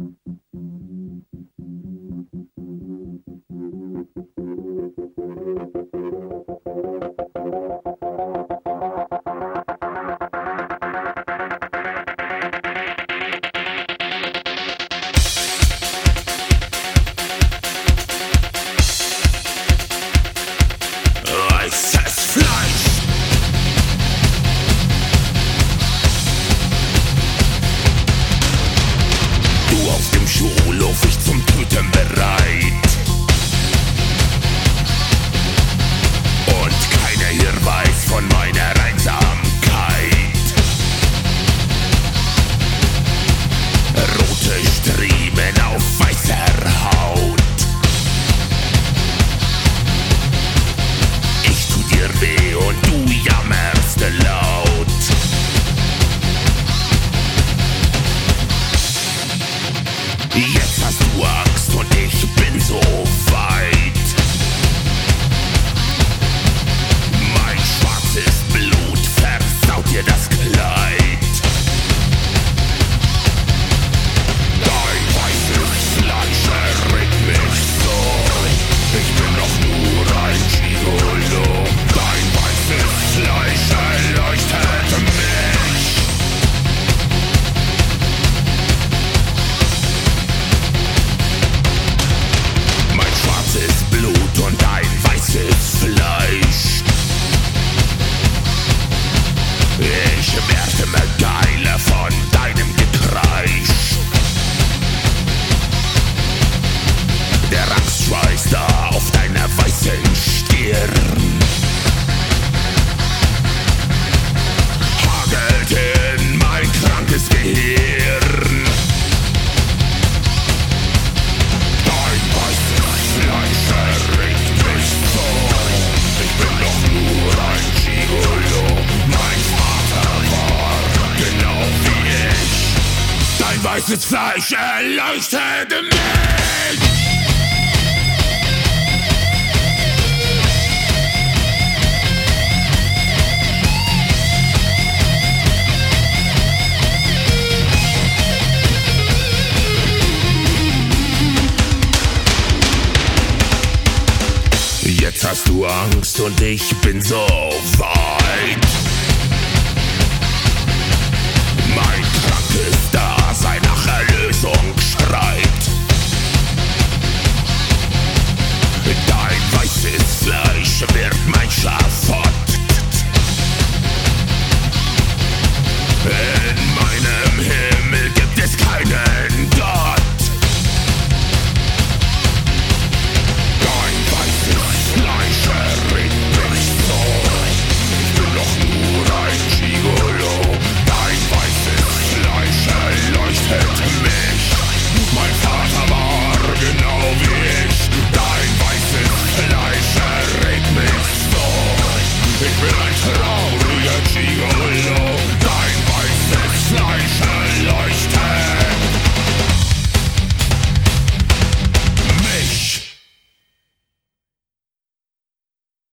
Schulhof, ich zum Töten bereit. Und keiner hier weiß von meiner Einsamkeit. Rote Striemen auf weißer Haut. Ich tu dir weh und du jammerst laut. Jetzt hast du Angst und ich bin so weit. Mein schwarzes Blut versaut dir das Kleid. Dein weißes Fleisch erregt mich so. Ich bin doch nur ein Gigolo. Dein weißes Fleisch erleuchtet mich. Blut und ein weißes Fleisch. Ich werd immer geiler von deinem Gekreisch. Der Angstschweiß da auf deiner weißen Stirn hagelt in mein krankes Gehirn. Dein weißes Fleisch erregt mich so. Ich bin doch nur ein Gigolo. Mein Vater war genau wie ich. Dein weißes Fleisch erleuchtet mich. Jetzt hast du Angst und ich bin so weit. Mein krankes Dasein nach Erlösung